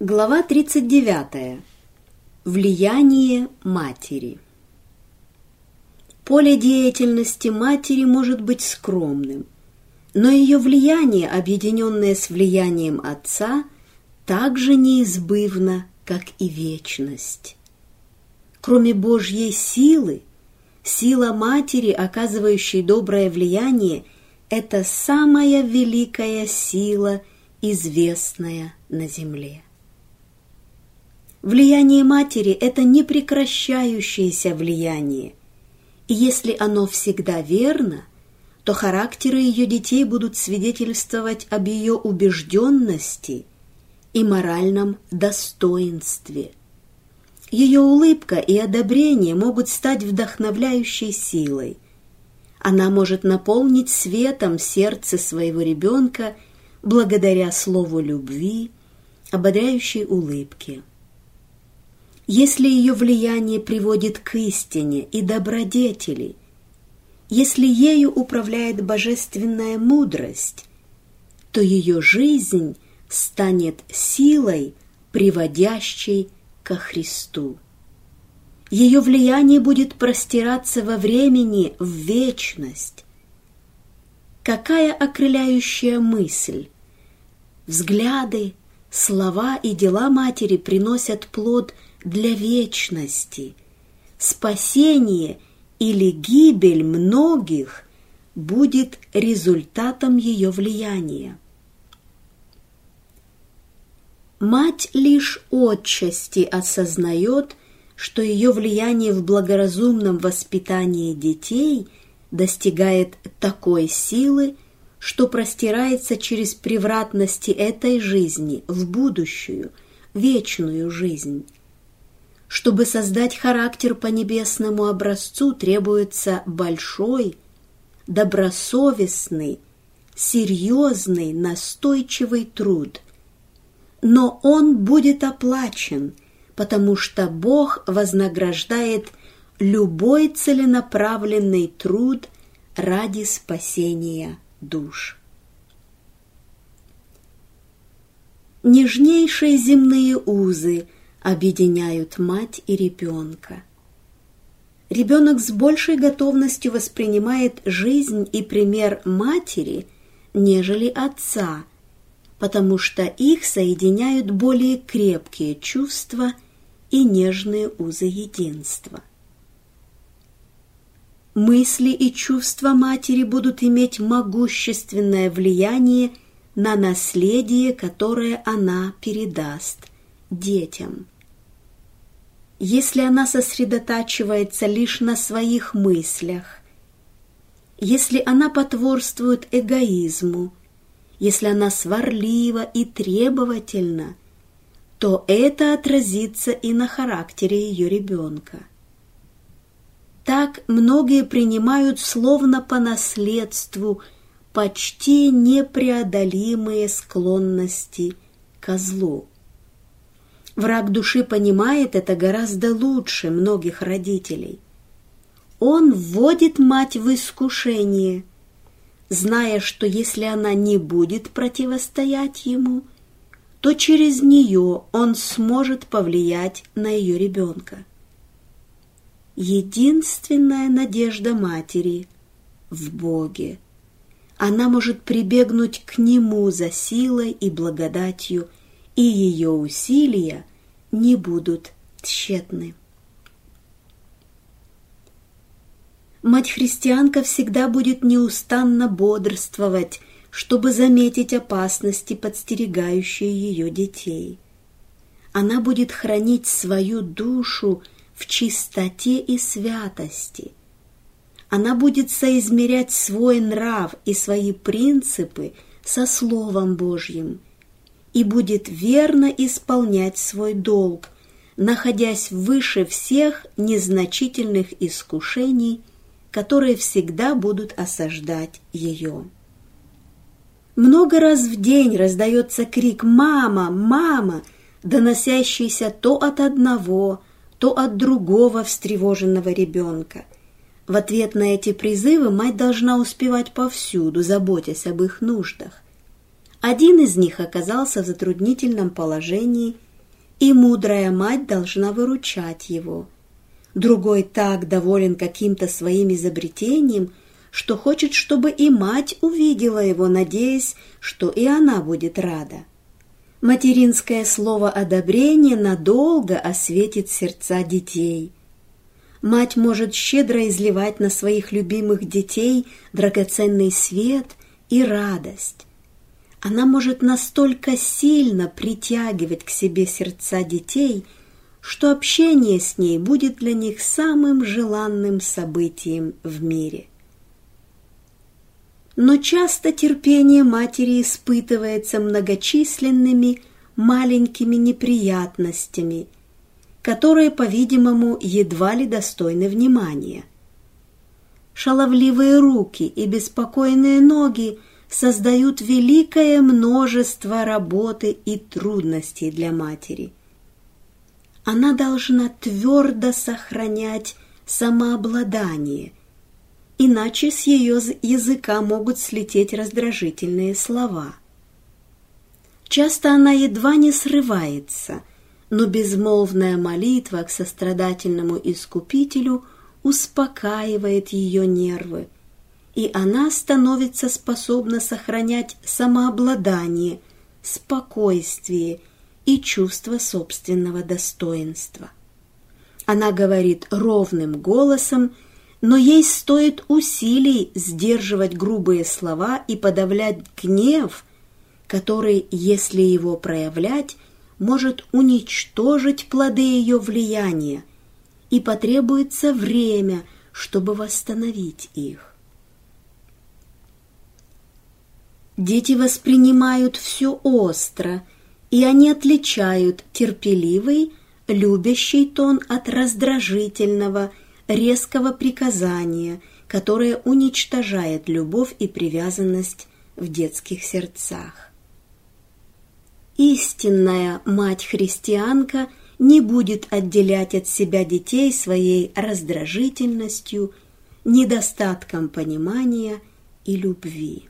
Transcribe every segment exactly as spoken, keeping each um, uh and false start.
Глава тридцать девятая. Влияние матери. Поле деятельности матери может быть скромным, но ее влияние, объединенное с влиянием отца, так же неизбывно, как и вечность. Кроме Божьей силы, сила матери, оказывающей доброе влияние, это самая великая сила, известная на земле. Влияние матери – это непрекращающееся влияние, и если оно всегда верно, то характеры ее детей будут свидетельствовать об ее убежденности и моральном достоинстве. Ее улыбка и одобрение могут стать вдохновляющей силой. Она может наполнить светом сердце своего ребенка благодаря слову любви, ободряющей улыбке. Если ее влияние приводит к истине и добродетели, если ею управляет божественная мудрость, то ее жизнь станет силой, приводящей ко Христу. Ее влияние будет простираться во времени в вечность. Какая окрыляющая мысль! Взгляды, слова и дела матери приносят плод для вечности. Спасение или гибель многих будет результатом ее влияния. Мать лишь отчасти осознает, что ее влияние в благоразумном воспитании детей достигает такой силы, что простирается через превратности этой жизни в будущую, вечную жизнь. Чтобы создать характер по небесному образцу, требуется большой, добросовестный, серьезный, настойчивый труд. Но он будет оплачен, потому что Бог вознаграждает любой целенаправленный труд ради спасения душ. Нежнейшие земные узы объединяют мать и ребенка. Ребенок с большей готовностью воспринимает жизнь и пример матери, нежели отца, потому что их соединяют более крепкие чувства и нежные узы единства. Мысли и чувства матери будут иметь могущественное влияние на наследие, которое она передаст детям. Если она сосредотачивается лишь на своих мыслях, если она потворствует эгоизму, если она сварлива и требовательна, то это отразится и на характере ее ребенка. Так многие принимают словно по наследству почти непреодолимые склонности ко злу. Враг души понимает это гораздо лучше многих родителей. Он вводит мать в искушение, зная, что если она не будет противостоять ему, то через нее он сможет повлиять на ее ребенка. Единственная надежда матери в Боге. Она может прибегнуть к Нему за силой и благодатью, и ее усилия не будут тщетны. Мать-христианка всегда будет неустанно бодрствовать, чтобы заметить опасности, подстерегающие ее детей. Она будет хранить свою душу в чистоте и святости. Она будет соизмерять свой нрав и свои принципы со Словом Божьим и будет верно исполнять свой долг, находясь выше всех незначительных искушений, которые всегда будут осаждать ее. Много раз в день раздается крик «Мама! Мама!», доносящийся то от одного, то от другого встревоженного ребенка. В ответ на эти призывы мать должна успевать повсюду, заботясь об их нуждах. Один из них оказался в затруднительном положении и мудрая мать должна выручать его. Другой так доволен каким-то своим изобретением, что хочет, чтобы и мать увидела его, надеясь, что и она будет рада. Материнское слово одобрения надолго осветит сердца детей. Мать может щедро изливать на своих любимых детей драгоценный свет и радость. Она может настолько сильно притягивать к себе сердца детей, что общение с ней будет для них самым желанным событием в мире. Но часто терпение матери испытывается многочисленными маленькими неприятностями, которые, по-видимому, едва ли достойны внимания. Шаловливые руки и беспокойные ноги создают великое множество работы и трудностей для матери. Она должна твердо сохранять самообладание, иначе с ее языка могут слететь раздражительные слова. Часто она едва не срывается, но безмолвная молитва к сострадательному Искупителю успокаивает ее нервы, и она становится способна сохранять самообладание, спокойствие и чувство собственного достоинства. Она говорит ровным голосом, но ей стоит усилий сдерживать грубые слова и подавлять гнев, который, если его проявлять, может уничтожить плоды ее влияния, и потребуется время, чтобы восстановить их. Дети воспринимают все остро, и они отличают терпеливый, любящий тон от раздражительного, резкого приказания, которое уничтожает любовь и привязанность в детских сердцах. Истинная мать-христианка не будет отделять от себя детей своей раздражительностью, недостатком понимания и любви.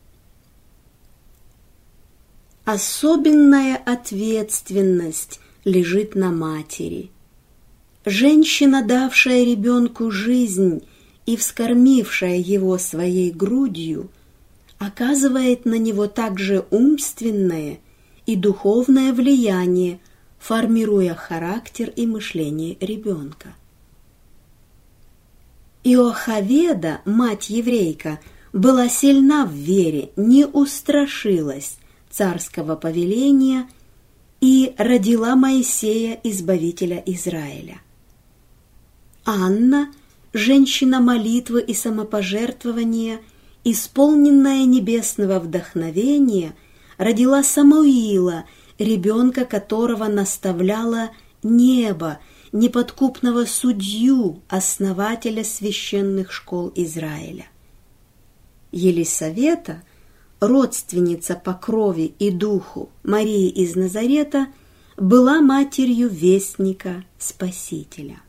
Особенная ответственность лежит на матери. Женщина, давшая ребенку жизнь и вскормившая его своей грудью, оказывает на него также умственное и духовное влияние, формируя характер и мышление ребенка. Иохаведа, мать-еврейка, была сильна в вере, не устрашилась царского повеления и родила Моисея, избавителя Израиля. Анна, женщина молитвы и самопожертвования, исполненная небесного вдохновения, родила Самуила, ребенка которого наставляло небо, неподкупного судью, основателя священных школ Израиля. Елисавета, родственница по крови и духу Марии из Назарета, была матерью вестника Спасителя.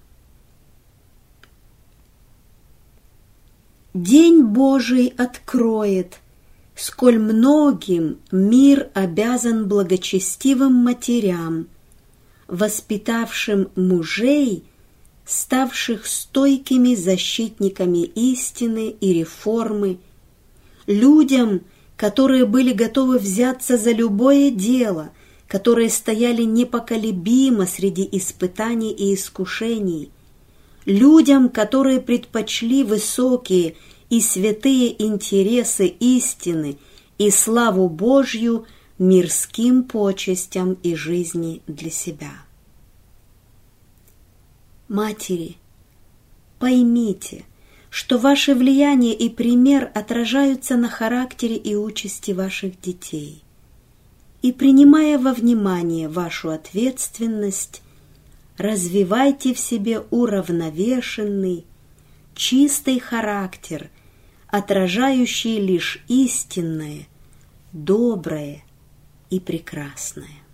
День Божий откроет, сколь многим мир обязан благочестивым матерям, воспитавшим мужей, ставших стойкими защитниками истины и реформы, людям, которые были готовы взяться за любое дело, которые стояли непоколебимо среди испытаний и искушений, людям, которые предпочли высокие и святые интересы истины и славу Божью мирским почестям и жизни для себя. Матери, поймите, что ваше влияние и пример отражаются на характере и участи ваших детей, и, принимая во внимание вашу ответственность, развивайте в себе уравновешенный, чистый характер, отражающий лишь истинное, доброе и прекрасное.